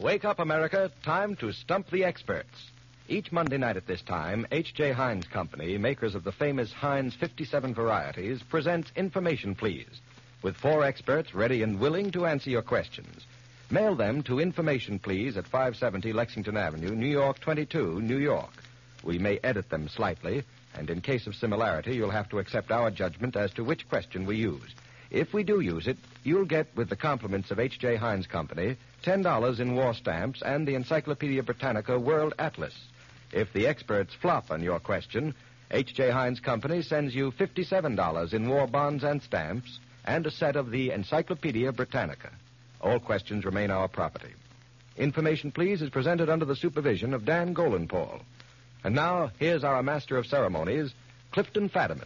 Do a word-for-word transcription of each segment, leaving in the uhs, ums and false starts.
Wake up, America. Time to stump the experts. Each Monday night at this time, H J. Heinz Company, makers of the famous Heinz fifty-seven varieties, presents Information Please, with four experts ready and willing to answer your questions. Mail them to Information Please at five seventy Lexington Avenue, New York twenty-two, New York. We may edit them slightly, and in case of similarity, you'll have to accept our judgment as to which question we use. If we do use it, you'll get, with the compliments of H J. Heinz Company, ten dollars in war stamps and the Encyclopedia Britannica World Atlas. If the experts flop on your question, H J. Heinz Company sends you fifty-seven dollars in war bonds and stamps and a set of the Encyclopedia Britannica. All questions remain our property. Information Please is presented under the supervision of Dan Golenpaul. And now, here's our master of ceremonies, Clifton Fadiman.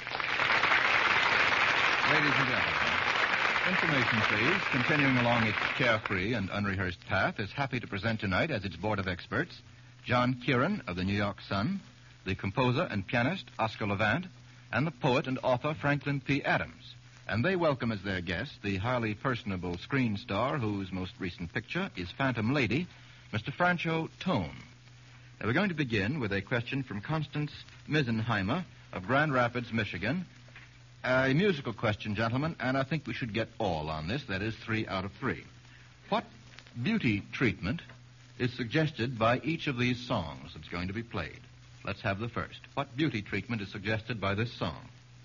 Ladies and gentlemen, Information Please, continuing along its carefree and unrehearsed path, is happy to present tonight as its board of experts John Kieran of the New York Sun, the composer and pianist Oscar Levant, and the poet and author Franklin P. Adams. And they welcome as their guest the highly personable screen star whose most recent picture is Phantom Lady, Mister Francho Tone. Now, we're going to begin with a question from Constance Misenheimer of Grand Rapids, Michigan. A musical question, gentlemen, and I think we should get all on this. That is, three out of three. What beauty treatment is suggested by each of these songs that's going to be played? Let's have the first. What beauty treatment is suggested by this song?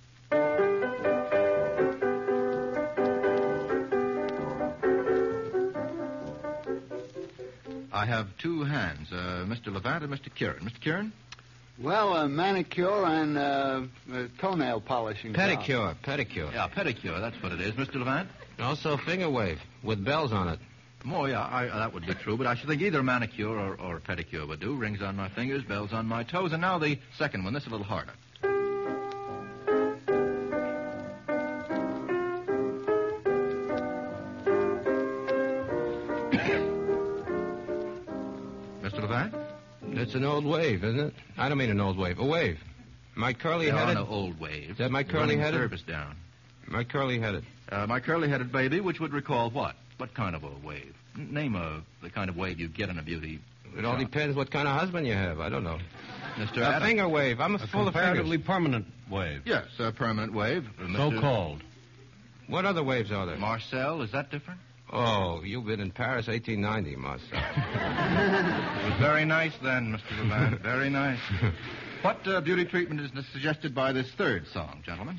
I have two hands, uh, Mister Levant and Mister Kieran. Mister Kieran? Well, uh, manicure and uh, uh, toenail polishing. Pedicure, job. pedicure. Yeah, pedicure, that's what it is. Mister Levant? Also finger wave with bells on it. Oh, yeah, I, that would be true, but I should think either manicure or, or pedicure would do. Rings on my fingers, bells on my toes. And now the second one, this is a little harder. Mister Levant? It's an old wave, isn't it? I don't mean an old wave. A wave. My curly-headed... There are no old waves. Is that my Running curly-headed? service down. My curly-headed. Uh, my curly-headed baby, which would recall what? What kind of a wave? N- name a, the kind of wave you get in a beauty It all shop. depends what kind of husband you have. I don't know. Mister A Adams? finger wave. I'm a A full of comparatively fingers. permanent wave. Yes, a permanent wave. Uh, Mister So-called. What other waves are there? Marcel, is that different? Oh, you've been in Paris eighteen ninety, Marcel. It was very nice then, Mister Levant. Very nice. What uh, beauty treatment is suggested by this third song, gentlemen?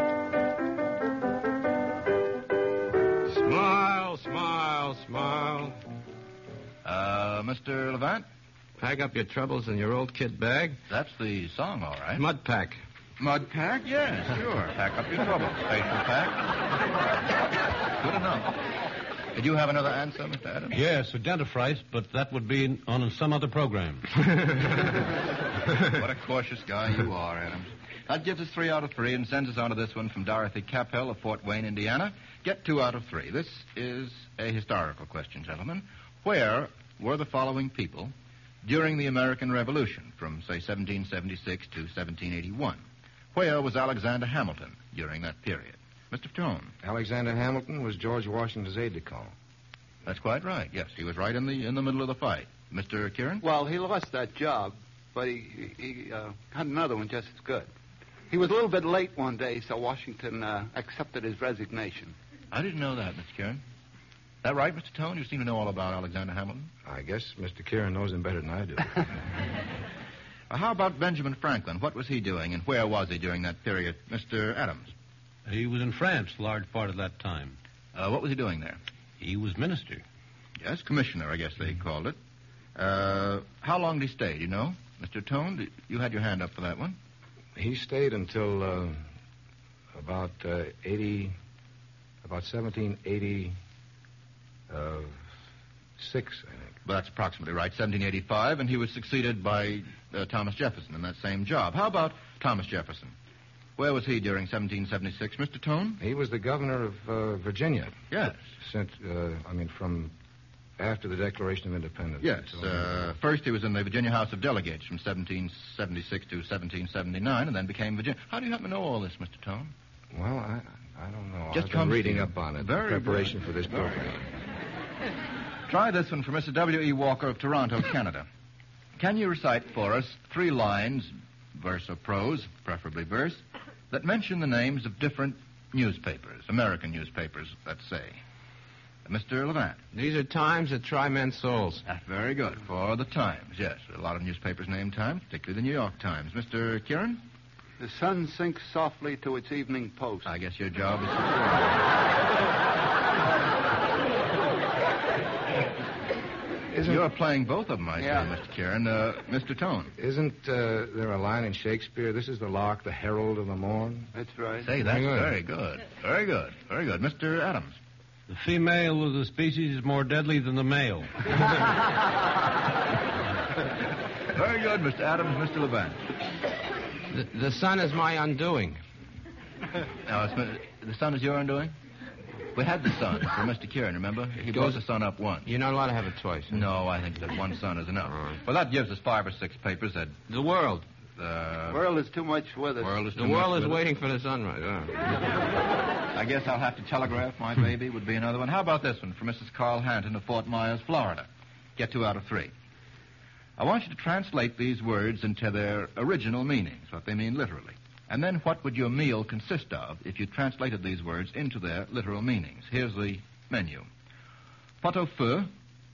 Smile, smile, smile. Uh, Mister Levant? Pack up your troubles in your old kit bag. That's the song, all right. Mud pack. Mud pack? Yes, sure. Pack up your troubles. Facial pack. Good enough. Did you have another answer, Mister Adams? Yes, a dentifrice, but that would be on some other program. What a cautious guy you are, Adams. That gives us three out of three and sends us on to this one from Dorothy Capel of Fort Wayne, Indiana. Get two out of three. This is a historical question, gentlemen. Where were the following people during the American Revolution from, say, seventeen seventy-six to seventeen eighty-one? Where was Alexander Hamilton during that period? Mister Tone. Alexander Hamilton was George Washington's aide-de-camp. That's quite right. Yes, he was right in the in the middle of the fight. Mister Kieran? Well, he lost that job, but he, he uh, had another one just as good. He was a little bit late one day, so Washington uh, accepted his resignation. I didn't know that, Mister Kieran. That right, Mister Tone? You seem to know all about Alexander Hamilton. I guess Mister Kieran knows him better than I do. Uh, how about Benjamin Franklin? What was he doing, and where was he during that period? Mister Adams? He was in France a large part of that time. Uh, what was he doing there? He was minister. Yes, commissioner, I guess they called it. Uh, how long did he stay, do you know? Mister Tone, did, you had your hand up for that one. He stayed until uh, about uh, eighty, about seventeen eighty-six, I think. Well, that's approximately right, seventeen eighty-five, and he was succeeded by uh, Thomas Jefferson in that same job. How about Thomas Jefferson? Where was he during seventeen seventy-six, Mister Tone? He was the governor of uh, Virginia. Yes. Sent, uh, I mean, from after the Declaration of Independence. Yes. until- Uh, first, he was in the Virginia House of Delegates from seventeen seventy-six to seventeen seventy-nine, and then became Virginia. How do you happen to know all this, Mister Tone? Well, I, I don't know. Just I've been comes to reading you. up on it. Very in preparation good. for this Very program. Try this one for Mister W E. Walker of Toronto, Canada. Can you recite for us three lines, verse or prose, preferably verse, that mention the names of different newspapers, American newspapers, let's say? Mister Levant. These are times that try men's souls. Ah, very good. For the Times, yes. A lot of newspapers named Times, particularly the New York Times. Mister Kieran? The sun sinks softly to its evening post. I guess your job is... Isn't, You're playing both of them, I Yeah. say, Mister Kieran. Uh, Mister Tone. isn't uh, there a line in Shakespeare, this is the lark, the herald of the morn? That's right. Say, that's Very good. very good. Very good. Very good. Mister Adams. The female of the species is more deadly than the male. Very good, Mister Adams. Mister Levant. The, the sun is my undoing. Now, it's, the sun is your undoing? We had the sun for Mister Kieran, remember? He Goes- brought the sun up once. You're not allowed to have it twice. huh? No, I think that one sun is enough. All right. Well, that gives us five or six papers that The world. the The world is too much with us. world is The too world much is with it. waiting for the sunrise. huh? I guess I'll have to telegraph my baby would be another one. How about this one for Missus Carl Hanton of Fort Myers, Florida? Get two out of three. I want you to translate these words into their original meanings, what they mean literally. And then what would your meal consist of if you translated these words into their literal meanings? Here's the menu. Pot au feu,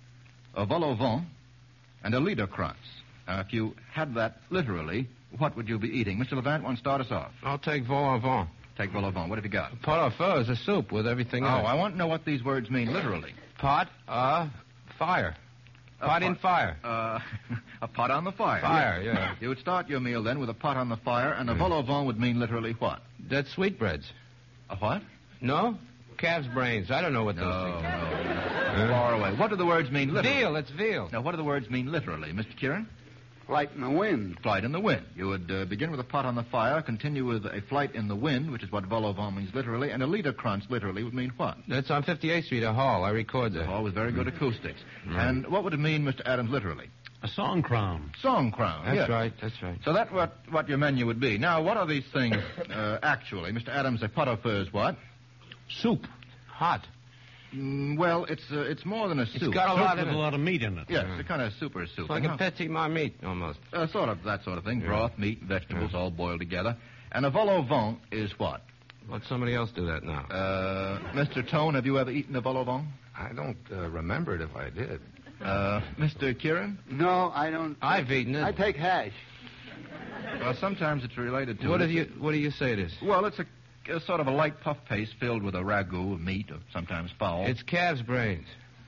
a vol au vent, and a liederkranz. Now, if you had that literally, what would you be eating? Mister Levant, want to start us off? I'll take vol au vent. Take vol au vent. What have you got? Pot au feu is a soup with everything Oh, in it. I want to know what these words mean literally. Pot, uh, fire. A Pot in fire. Uh, a pot on the fire. Fire, yeah. You would start your meal then with a pot on the fire, and a vol au vent would mean literally what? That's sweetbreads. A what? No? Calf's brains. I don't know what No, those things no. Far away. What do the words mean literally? Veal, it's veal. Now, what do the words mean literally, Mister Kieran? Flight in the wind. Flight in the wind. You would uh, begin with a pot on the fire, continue with a flight in the wind, which is what vol au vent means literally, and a liederkranz literally would mean what? That's on fifty-eighth Street, a hall. I record that. All with very good acoustics. And what would it mean, Mister Adams, literally? A song crown. Song crown. That's yes. right, that's right. So that's what, what your menu would be. Now, what are these things uh, actually? Mister Adams, a pot au feu is what? Soup. Hot. Mm, well, it's uh, it's more than a soup. It's got a Soup lot with in a it. lot of meat in it. Yes, it's a kind of super soup. It's like And a petit marmite, almost. how- uh, sort of that sort of thing. Broth, meat, vegetables, all boiled together. And a vol au vent is what? Let somebody else do that now. Uh, Mister Tone, have you ever eaten a vol au vent? I don't uh, remember it if I did. Uh, Mister Kieran? No, I don't. I've eaten it. I take hash. Well, sometimes it's related to What it. do you What do you say it is? Well, it's a, a sort of a light puff paste filled with a ragu of meat, or sometimes fowl. It's calf's brains.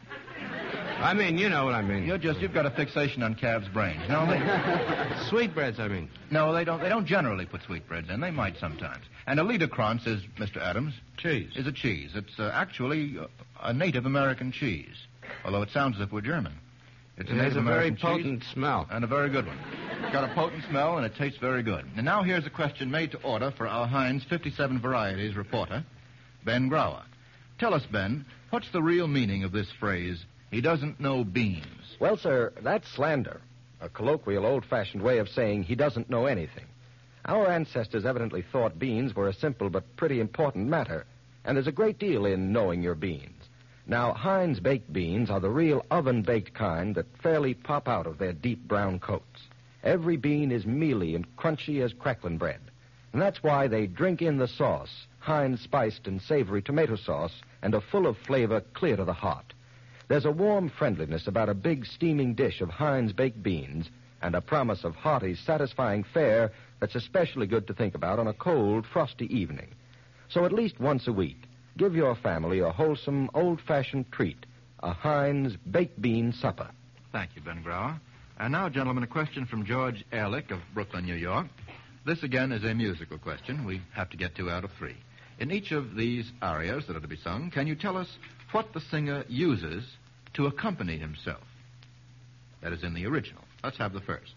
I mean, you know what I mean. You're just you've got a fixation on calves' brains. No, they, Sweetbreads, I mean. no, they don't. They don't generally put sweetbreads in. They might sometimes. And a liederkranz is, Mister Adams, Cheese. is a cheese. It's uh, actually uh, a native American cheese, although it sounds as if we're German. It's It has native a very American cheese potent smell. and a very good one. It's got a potent smell and it tastes very good. And now here's a question made to order for our Heinz fifty-seven Varieties reporter, Ben Grauer. Tell us, Ben, what's the real meaning of this phrase, he doesn't know beans? Well, sir, that's slander. A colloquial, old-fashioned way of saying he doesn't know anything. Our ancestors evidently thought beans were a simple but pretty important matter, and there's a great deal in knowing your beans. Now, Heinz baked beans are the real oven-baked kind that fairly pop out of their deep brown coats. Every bean is mealy and crunchy as crackling bread. And that's why they drink in the sauce, Heinz spiced and savory tomato sauce, and are full of flavor clear to the heart. There's a warm friendliness about a big steaming dish of Heinz baked beans and a promise of hearty, satisfying fare that's especially good to think about on a cold, frosty evening. So at least once a week, give your family a wholesome, old-fashioned treat, a Heinz baked bean supper. Thank you, Ben Grauer. And now, gentlemen, a question from George Ehrlich of Brooklyn, New York. This, again, is a musical question. We have to get two out of three. In each of these arias that are to be sung, can you tell us what the singer uses to accompany himself? That is in the original. Let's have the first.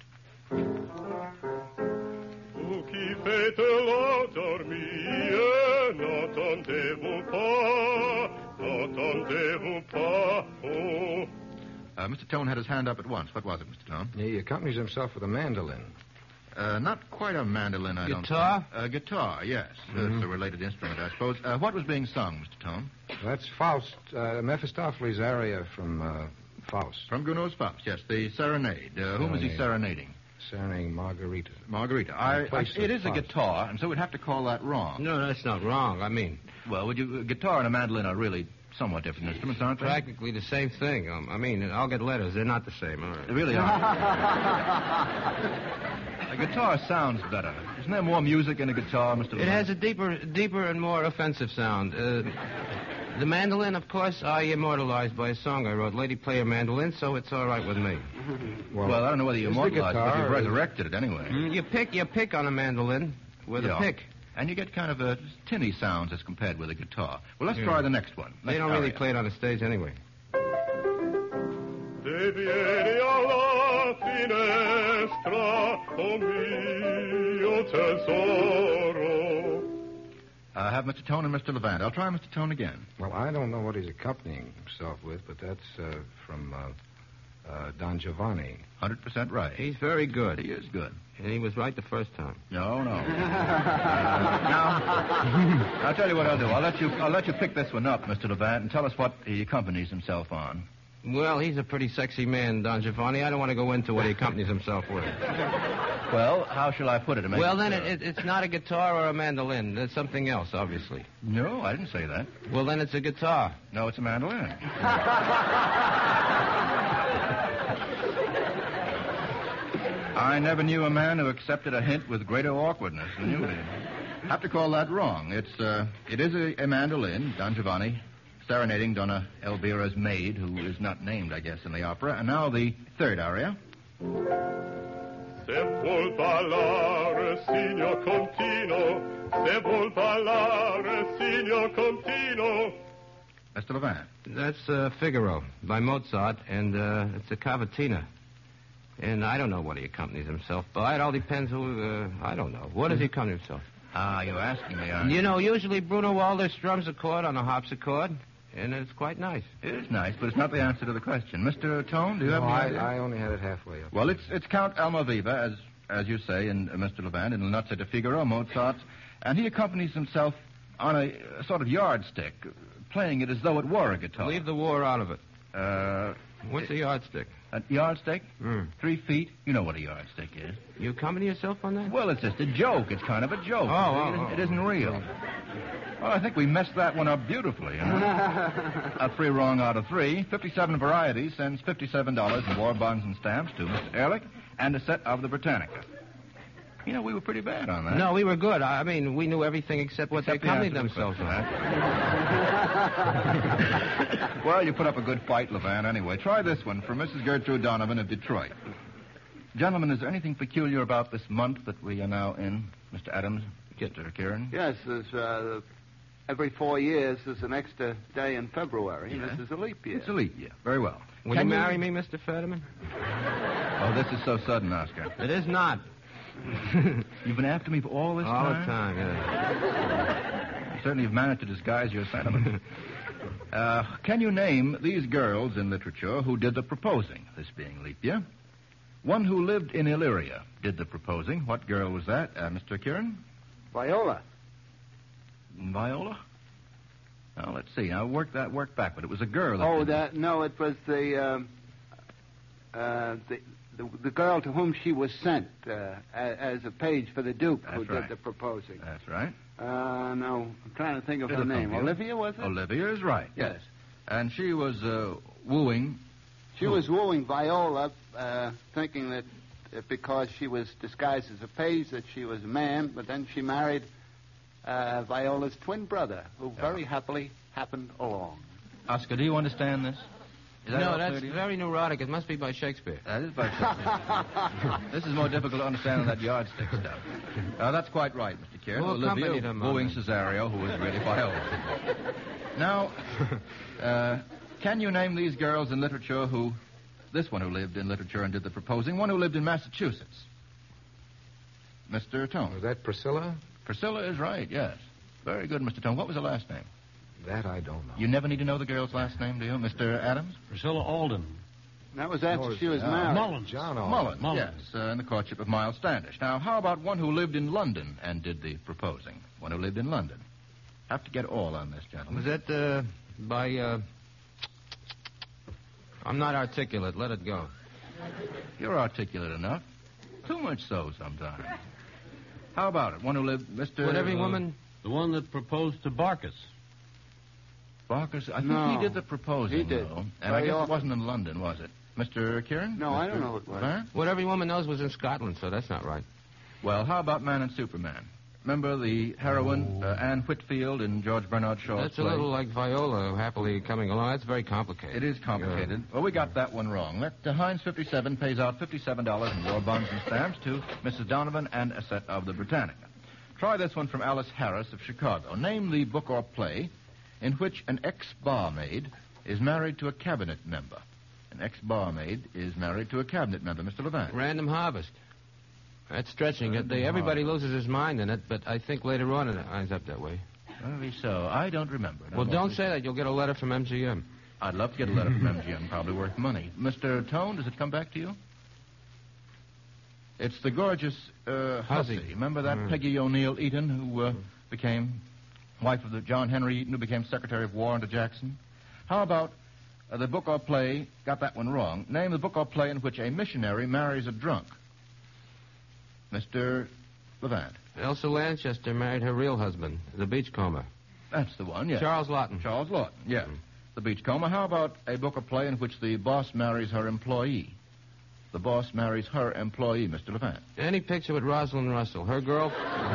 Uh, Mister Tone had his hand up at once. What was it, Mister Tone? He accompanies himself with a mandolin. Uh, not quite a mandolin, I Guitar? don't think. Uh, guitar, yes. Mm-hmm. It's a related instrument, I suppose. Uh, what was being sung, Mister Tone? That's Faust, uh, Mephistopheles' aria from uh, Faust. From Gounod's Faust, yes. The Serenade. Uh, whom is he serenading? Serenading Margarita. Margarita. I, I, place it of is a Faust. guitar, and so we'd have to call that wrong. No, that's not wrong. I mean, Well, would you? A guitar and a mandolin are really somewhat different instruments, aren't they? practically the same thing. Um, I mean, I'll get letters. They're not the same. All right. They really are. A guitar sounds better. Isn't there more music in a guitar, Mister It has a deeper, deeper and more offensive sound. Uh, the mandolin, of course, I immortalized by a song I wrote. Lady play a mandolin, so it's all right with me. Well, I don't know whether you is the immortalized it, but guitar you've or is- resurrected it anyway. Mm, You pick, you pick on a mandolin with Yeah. a pick. And you get kind of a tinny sounds as compared with a guitar. Well, let's Yeah. try the next one. They Next don't really aria. play it on the stage anyway. Se vieni alla finestra, oh mio tesoro. Uh, have Mister Tone and Mister Levant. I'll try Mister Tone again. Well, I don't know what he's accompanying himself with, but that's uh, from uh, uh, Don Giovanni. one hundred percent right. He's very good. He is good. And he was right the first time. No, no. Uh, now, I'll tell you what I'll do. I'll let you. I'll let you pick this one up, Mister Levant, and tell us what he accompanies himself on. Well, he's a pretty sexy man, Don Giovanni. I don't want to go into what he accompanies himself with. Well, how shall I put it? To make Well, it then clear? it, it, it's not a guitar or a mandolin. It's something else, obviously. No, I didn't say that. Well, then it's a guitar. No, it's a mandolin. I never knew a man who accepted a hint with greater awkwardness than you did. Have to call that wrong. It's uh, it is a, a mandolin, Don Giovanni, serenading Donna Elvira's maid, who is not named, I guess, in the opera. And now the third aria. Se vuol ballare, signor Contino. Se vuol ballare, signor Contino. Mister Levant. That's uh, Figaro by Mozart, and uh, it's a cavatina. And I don't know what he accompanies himself by. It all depends who, uh, I don't know. What does he accompany himself? Ah, you're asking me, aren't you? You know, usually Bruno Walder strums a chord on a harpsichord, and it's quite nice. It is nice, but it's not the answer to the question. Mister Tone, do you have No, any I, idea? I only had it halfway up. Well, it's it's Count Almaviva, as as you say, in uh, Mister Levant, in La Nozze de Figaro, Mozart, and he accompanies himself on a, a sort of yardstick, playing it as though it were a guitar. Leave the war out of it. Uh, What's a yardstick? a yardstick, Mm. three feet. You know what a yardstick is. You accompany yourself on that? Well, it's just a joke. It's kind of a joke. Oh, oh, it, isn't, oh. it isn't real. Well, I think we messed that one up beautifully. You know? A three wrong out of three. fifty-seven Varieties sends fifty-seven dollars in war bonds and stamps to Mister Ehrlich and a set of the Britannica. You know, we were pretty bad on that. No, we were good. I mean, we knew everything except what Except they accompanied the answer to the themselves question, on. Well, you put up a good fight, Levant, anyway. Try this one from Missus Gertrude Donovan of Detroit. Gentlemen, is there anything peculiar about this month that we are now in, Mister Adams, Mister Kieran? Yes, there's, uh, every four years there's an extra day in February. and Yeah. This is a leap year. It's a leap year. Very well. Will Can you marry me, Mister Fetterman? Oh, this is so sudden, Oscar. It is not. You've been after me for all this All time? the time, yeah. You certainly have managed to disguise your sentiment. uh, can you name these girls in literature who did the proposing, this being leap year? One who lived in Illyria did the proposing. What girl was that, uh, Mister Kieran? Viola. Viola? Now, let's see. Now, work that work back, but it was a girl. That Oh, did that no, it was the, um, uh, the the the girl to whom she was sent uh, as, as a page for the Duke who That's did right. the proposing. That's right. Uh, no, I'm trying to think of It'll her name. come to you. Olivia, was it? Olivia is right. Yes. And she was uh, wooing. She was wooing Viola, uh, thinking that uh, because she was disguised as a page that she was a man, but then she married uh, Viola's twin brother, who very happily happened along. Oscar, do you understand this? Is that all No, clear that's to you? very neurotic. It must be by Shakespeare. That is by Shakespeare. This is more difficult to understand than that yardstick stuff. Uh, that's quite right, Mister Kieran. Who Olivia accompanied him on wooing that? Cesario, who was really Viola. Now, uh, can you name these girls in literature who... This one who lived in literature and did the proposing, one who lived in Massachusetts. Mister Tone. Was that Priscilla? Priscilla is right, yes. Very good, Mister Tone. What was her last name? That I don't know. You never need to know the girl's last name, do you, Mister Adams? Priscilla Alden. That was after No, she was uh, married. Mullins. John Alden. Mullins, Mullins. yes, uh, in the courtship of Miles Standish. Now, how about one who lived in London and did the proposing? One who lived in London. Have to get all on this, gentlemen. Was that uh, by, uh, I'm not articulate. Let it go. You're articulate enough. Too much so sometimes. How about it? One who lived, Mister Would every uh, woman... The one that proposed to Barkus. Barkus? I think No. he did the proposing, He did. though. And I Very guess often. it wasn't in London, was it? Mister Kieran? No, I Mister don't know what it was. Levant? What every woman knows was in Scotland, so that's not right. Well, how about Man and Superman? Remember the heroine, uh, Anne Whitfield, in George Bernard Shaw's That's a play? little like Viola happily coming along. That's very complicated. It is complicated. Well, we got that one wrong. Let uh, Heinz fifty-seven pays out fifty-seven dollars in war bonds and stamps to Missus Donovan and a set of the Britannica. Try this one from Alice Harris of Chicago. Name the book or play in which an ex-barmaid is married to a cabinet member. An ex-barmaid is married to a cabinet member. Mister Levant. Random Harvest. That's stretching it. They, everybody loses his mind in it, but I think later on it ends up that way. Maybe so. I don't remember. Well, don't say that. You'll get a letter from M G M. I'd love to get a letter from M G M. Probably worth money. Mister Tone, does it come back to you? It's the gorgeous uh, Hussey. Hussey. Remember that Mm. Peggy O'Neill Eaton, who uh, became wife of the John Henry Eaton, who became Secretary of War under Jackson? How about uh, the book or play? Got that one wrong. Name the book or play in which a missionary marries a drunk. Mister Levant. Elsa Lanchester married her real husband, the beachcomber. That's the one, yes. Charles Lawton. Charles Lawton, yes. The beachcomber. How about a book or play in which the boss marries her employee? The boss marries her employee, Mister Levant. Any picture with Rosalind Russell. Her girl...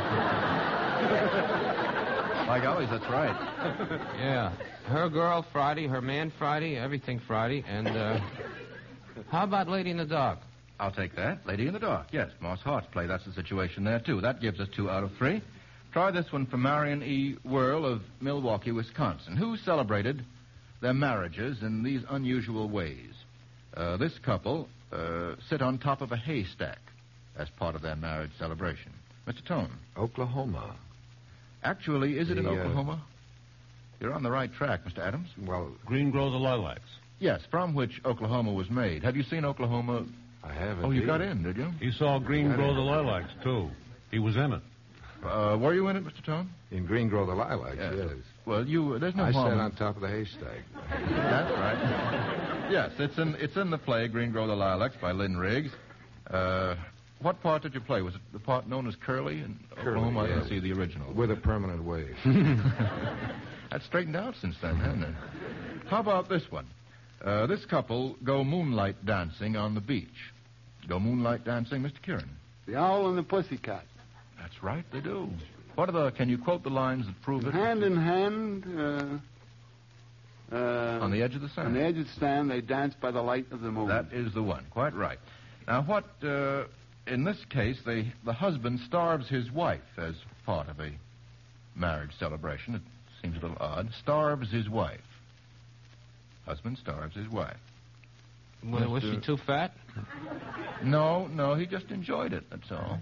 By gollies, that's right. Yeah. Her girl Friday, her man Friday, everything Friday, and, uh... how about Lady in the Dark? I'll take that. Lady in the Dark, yes. Moss Hart's play. That's the situation there, too. That gives us two out of three. Try this one from Marion E. Whirl of Milwaukee, Wisconsin, who celebrated their marriages in these unusual ways. Uh, this couple uh, sit on top of a haystack as part of their marriage celebration. Mister Tone. Oklahoma. Actually, is it in The, uh, Oklahoma? You're on the right track, Mister Adams. Well, Green grow the lilacs. Yes, from which Oklahoma was made. Have you seen Oklahoma? I have. Oh, you indeed. got in, did you? He saw Green grow the lilacs, too. He was in it. Uh, were you in it, Mister Tone? In Green Grow the Lilacs, Yes. yes. Well, you. There's no I harm. sat in- on top of the haystack. That's right. Yes, it's in it's in the play Green Grow the Lilacs by Lynn Riggs. Uh, what part did you play? Was it the part known as Curly in Curly, Oklahoma? I didn't yeah. see the original. With a permanent wave. That's straightened out since then, hasn't it? How about this one? Uh, this couple go moonlight dancing on the beach. Go moonlight dancing, Mister Kieran. The Owl and the Pussycat. That's right, they do. What are the? Can you quote the lines that prove it? Hand in hand, uh, uh, On the edge of the on sand. the edge of the sand, they dance by the light of the moon. That is the one. Quite right. Now, what, uh, in this case, they, the husband starves his wife as part of a marriage celebration. It seems a little odd. Starves his wife. Husband starves his wife. Well, was she too fat? No, no, he just enjoyed it, that's all.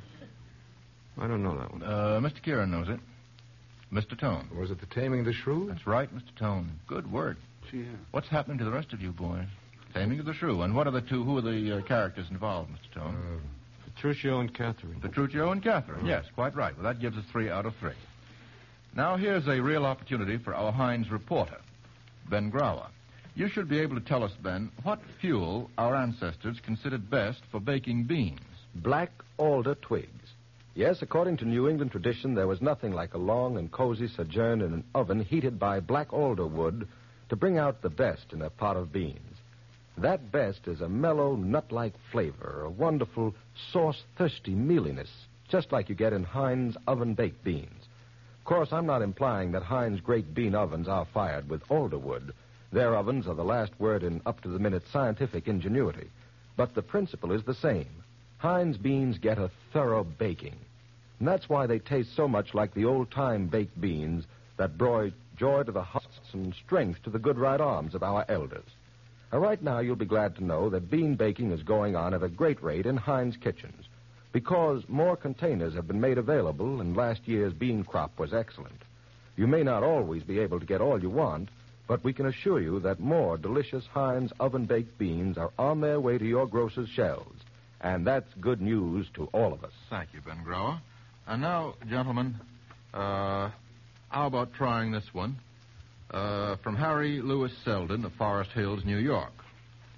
I don't know that one. Uh, Mister Kieran knows it. Mister Tone. Was it the Taming of the Shrew? That's right, Mister Tone. Good word. Gee, yeah. What's happening to the rest of you boys? Taming of the Shrew. And what are the two, who are the uh, characters involved, Mister Tone? Uh, Petruchio and Catherine. Petruchio and Catherine. Yes, quite right. Well, that gives us three out of three. Now, here's a real opportunity for our Heinz reporter, Ben Grauer. You should be able to tell us, Ben, what fuel our ancestors considered best for baking beans. Black alder twigs. Yes, according to New England tradition, there was nothing like a long and cozy sojourn in an oven heated by black alder wood to bring out the best in a pot of beans. That best is a mellow, nut-like flavor, a wonderful, sauce-thirsty mealiness, just like you get in Heinz oven-baked beans. Of course, I'm not implying that Heinz great bean ovens are fired with alder wood. Their ovens are the last word in up-to-the-minute scientific ingenuity. But the principle is the same. Heinz beans get a thorough baking. And that's why they taste so much like the old-time baked beans that brought joy to the hearts and strength to the good right arms of our elders. Now, right now, you'll be glad to know that bean baking is going on at a great rate in Heinz kitchens because more containers have been made available and last year's bean crop was excellent. You may not always be able to get all you want, but we can assure you that more delicious Heinz oven-baked beans are on their way to your grocer's shelves. And that's good news to all of us. Thank you, Ben Grower. And now, gentlemen, uh, how about trying this one? Uh, from Harry Lewis Selden of Forest Hills, New York.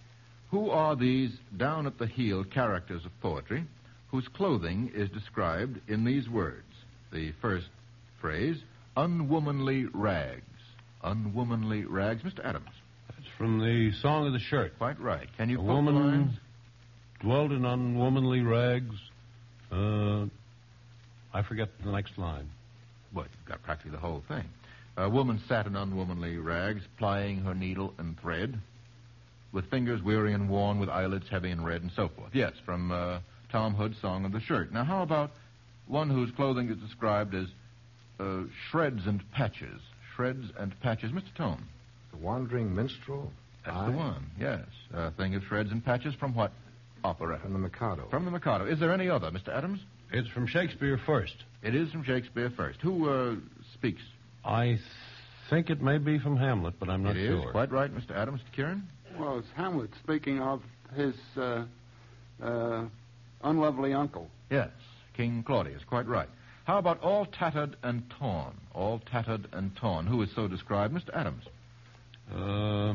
Who are these down-at-the-heel characters of poetry whose clothing is described in these words? The first phrase, unwomanly rags. Unwomanly rags. Mister Adams. That's from the Song of the Shirt. Quite right. Can you A quote the woman lines? dwelled in unwomanly rags. Uh, I forget the next line. Well, you've got practically the whole thing. A woman sat in unwomanly rags, plying her needle and thread, with fingers weary and worn, with eyelids heavy and red, and so forth. Yes, from uh, Tom Hood's Song of the Shirt. Now, how about one whose clothing is described as uh, shreds and patches? Shreds and patches. Mister Tone. The Wandering Minstrel? That's I? the one, yes. A thing of shreds and patches from what opera? From the Mikado. From the Mikado. Is there any other, Mister Adams? It's from Shakespeare first. It is from Shakespeare first. Who uh, speaks? I th- think it may be from Hamlet, but I'm not It is. sure. Quite right, Mister Adams. Mister Kieran? Well, it's Hamlet speaking of his uh, uh, unlovely uncle. Yes, King Claudius. Quite right. How about all tattered and torn? All tattered and torn. Who is so described? Mister Adams. Uh,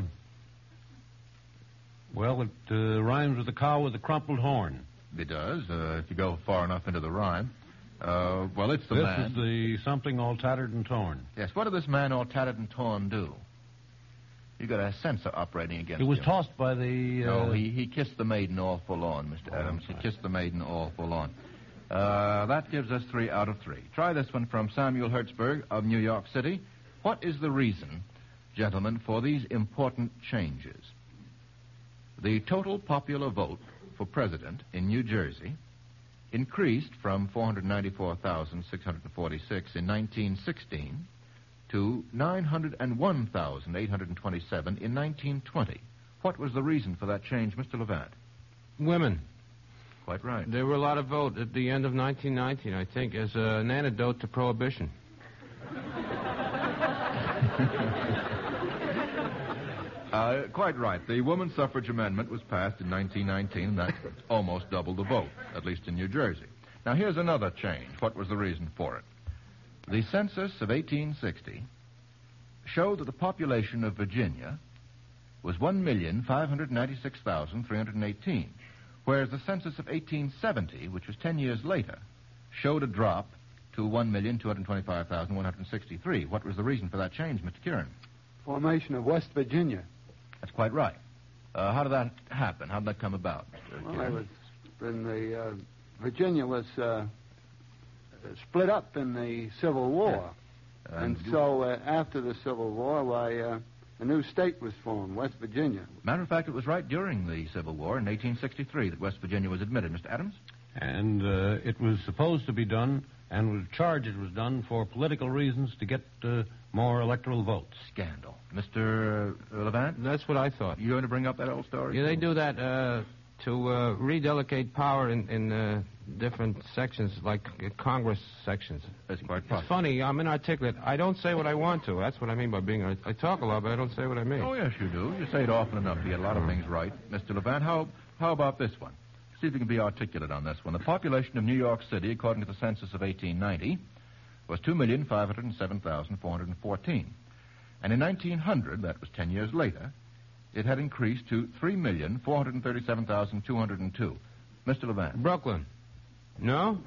well, it uh, rhymes with the cow with the crumpled horn. It does, uh, if you go far enough into the rhyme. Uh, well, it's the this man. is the something all tattered and torn. Yes, what did this man all tattered and torn do? You got a censor operating against He was him. tossed by the... Uh, No, he, he kissed the maiden all full on, Mister Oh, Adams. He right. kissed the maiden all full on. Uh, that gives us three out of three. Try this one from Samuel Hertzberg of New York City. What is the reason, gentlemen, for these important changes? The total popular vote for president in New Jersey increased from four hundred ninety-four thousand six hundred forty-six in nineteen sixteen to nine hundred one thousand eight hundred twenty-seven in nineteen twenty. What was the reason for that change, Mister Levant? Women. Quite right. There were a lot of vote at the end of nineteen nineteen, I think, as uh, an antidote to prohibition. Uh, quite right. The woman suffrage amendment was passed in nineteen nineteen, and that almost doubled the vote, at least in New Jersey. Now, here's another change. What was the reason for it? The census of eighteen sixty showed that the population of Virginia was one million five hundred ninety-six thousand three hundred eighteen, whereas the census of eighteen seventy, which was ten years later, showed a drop to one million two hundred twenty-five thousand one hundred sixty-three. What was the reason for that change, Mister Kieran? Formation of West Virginia. That's quite right. Uh, how did that happen? How did that come about? Mister Well, Kieran? I was in the uh, Virginia was uh, split up in the Civil War, Yeah. and And- so uh, after the Civil War, why uh, a new state was formed, West Virginia. Matter of fact, it was right during the Civil War in eighteen sixty-three that West Virginia was admitted. Mister Adams? And uh, it was supposed to be done, and was charged it was done for political reasons to get uh, more electoral votes. Scandal. Mister Levant? That's what I thought. You going to bring up that old story? Yeah, they do that uh, to uh, redelegate power in, in uh, different sections, like uh, Congress sections. That's quite It's possible. funny. I'm inarticulate. I don't say what I want to. That's what I mean by being... I, I talk a lot, but I don't say what I mean. Oh, yes, you do. You say it often enough to get a lot of things right. Mister Levant, how, how about this one? See if you can be articulate on this one. The population of New York City, according to the census of eighteen ninety, was two million five hundred seven thousand four hundred fourteen. And in nineteen hundred, that was ten years later, it had increased to three million four hundred thirty-seven thousand two hundred two. Mister Levant. Brooklyn. No?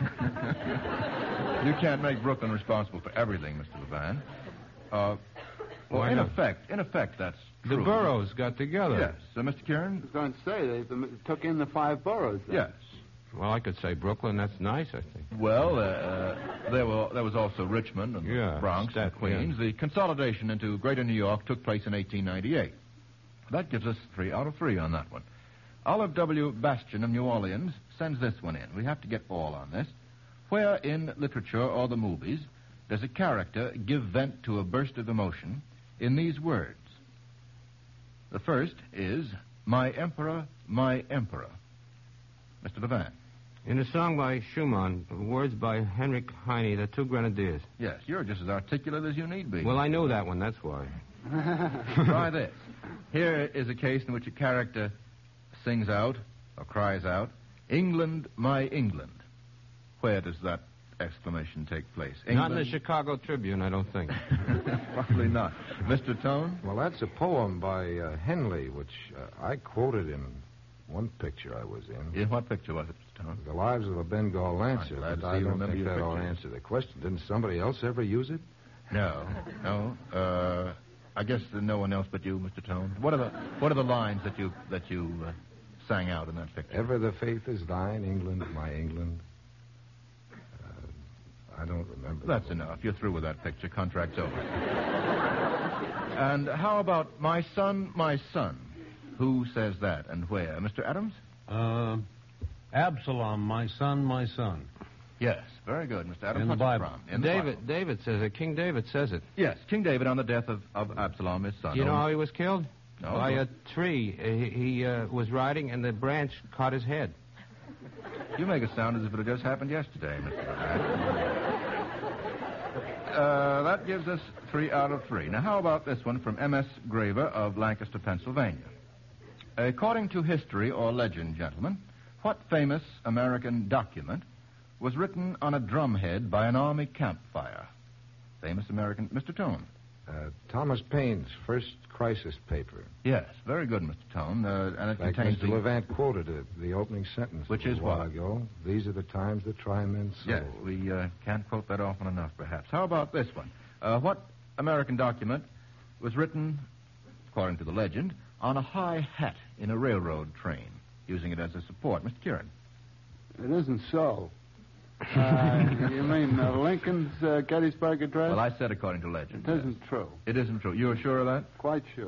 You can't make Brooklyn responsible for everything, Mister Levant. Uh, well, Why in not? effect, in effect, that's The true. boroughs got together. Yes. Uh, Mister I Kieran? was going to say they them- took in the five boroughs. then. Yes. Well, I could say Brooklyn. That's nice, I think. Well, uh, uh, there were there was also Richmond and Yeah, Bronx Stat- and Queens. The consolidation into Greater New York took place in eighteen ninety-eight. That gives us three out of three on that one. Olive W. Bastion of New Orleans sends this one in. We have to get all on this. Where in literature or the movies does a character give vent to a burst of emotion in these words? The first is, "My Emperor, my Emperor." Mister Levant. In a song by Schumann, words by Henrik Heine, The Two Grenadiers. Yes, you're just as articulate as you need be. Well, I knew that one, that's why. Try this. Here is a case in which a character sings out or cries out, "England, my England." Where does that exclamation take place? Not in the England? Chicago Tribune, I don't think. Probably not. Mister Tone? Well, that's a poem by uh, Henley, which uh, I quoted in one picture I was in. In what picture was it, Mister Tone? The Lives of a Bengal Lancer. I'm glad But to I see you don't remember think your that'll pictures. answer the question. Didn't somebody else ever use it? No. No. Uh, I guess no one else but you, Mister Tone. What are the What are the lines that you that you uh, sang out in that picture? Ever the faith is thine, England, my England. Uh, I don't remember. That's enough. You're through with that picture. Contract's over. And how about my son, my son? Who says that and where? Mister Adams? Uh, Absalom, my son, my son. Yes. Very good, Mister Adams. In the What's it Bible. from? In the David, Bible. David says it. King David says it. Yes, King David on the death of, of Absalom, his son. Do you know how he was killed? No, By go- a tree. Uh, He, he uh, was riding, and the branch caught his head. You make it sound as if it had just happened yesterday, Mister Adams. Uh, that gives us three out of three. Now, how about this one from M S Graver of Lancaster, Pennsylvania? According to history or legend, gentlemen, what famous American document was written on a drumhead by an army campfire? Famous American... Mister Tone. Uh, Thomas Paine's first crisis paper. Yes, very good, Mister Tone. Uh, and it Like contains Mister the... Levant quoted it, the opening sentence. Which a is while what? ago. These are the times that try men's souls. Yes, we uh, can't quote that often enough, perhaps. How about this one? Uh, what American document was written, according to the legend, on a high hat in a railroad train, using it as a support? Mister Kieran. It isn't so. Uh, you mean uh, Lincoln's uh, Gettysburg Address? Well, I said according to legend. It isn't true. It isn't true. You're sure of that? Quite sure.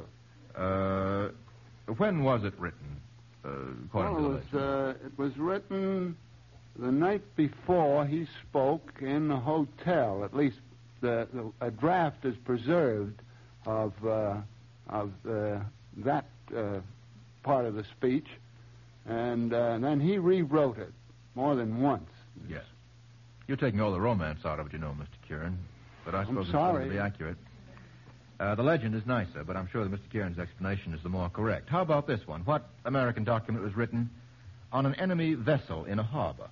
Uh, when was it written, uh, according Well, to it the was, legend? uh, it was written the night before he spoke in a hotel. At least the, the, a draft is preserved of uh, of uh, that uh, part of the speech, and uh, then he rewrote it more than once. Yes. You're taking all the romance out of it, you know, Mister Kieran. But I suppose it's sorry. going to be accurate. Uh, the legend is nicer, but I'm sure that Mister Kieran's explanation is the more correct. How about this one? What American document was written on an enemy vessel in a harbor?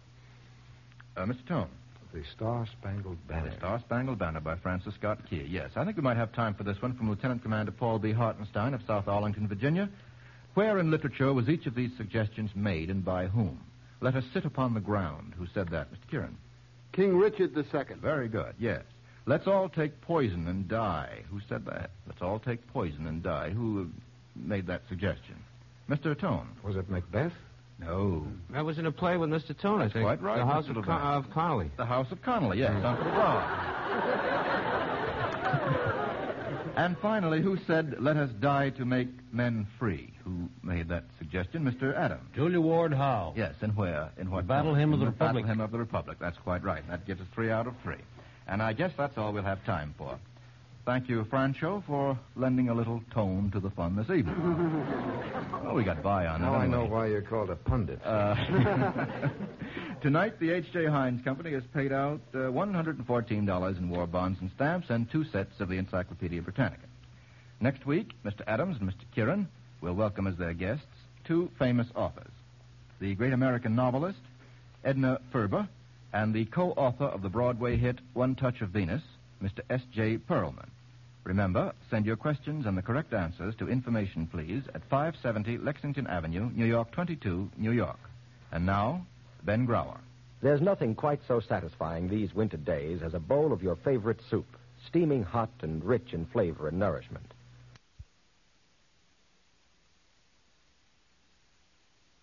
Uh, Mister Tone. The Star-Spangled Banner. The Star-Spangled Banner by Francis Scott Key. Yes, I think we might have time for this one from Lieutenant Commander Paul B. Hartenstein of South Arlington, Virginia. Where in literature was each of these suggestions made and by whom? Let us sit upon the ground. Who said that, Mister Kieran? King Richard the Second. Very good, yes. Let's all take poison and die. Who said that? Let's all take poison and die. Who uh, made that suggestion? Mister Tone. Was it Macbeth? No. That was in a play with Mister Tone, I That's think. quite right, The House Mister of, Con- Levant. of Connolly. The House of Connolly, yes, Uncle Rob. And finally, who said, let us die to make men free? Who made that suggestion? Mister Adams. Julia Ward Howe. Yes, and where? In what? The Battle part? Hymn of In the Republic. Battle Hymn of the Republic. That's quite right. And that gives us three out of three. And I guess that's all we'll have time for. Thank you, Francho, for lending a little tone to the fun this evening. Well, we got by on that. Now I anyway. know why you're called a pundit. Uh, tonight, the H J. Heinz Company has paid out uh, one hundred fourteen dollars in war bonds and stamps and two sets of the Encyclopedia Britannica. Next week, Mister Adams and Mister Kieran will welcome as their guests two famous authors, the great American novelist Edna Ferber and the co-author of the Broadway hit One Touch of Venus, Mister S J. Perlman. Remember, send your questions and the correct answers to Information Please at five seventy Lexington Avenue, New York twenty-two, New York. And now, Ben Grauer. There's nothing quite so satisfying these winter days as a bowl of your favorite soup, steaming hot and rich in flavor and nourishment.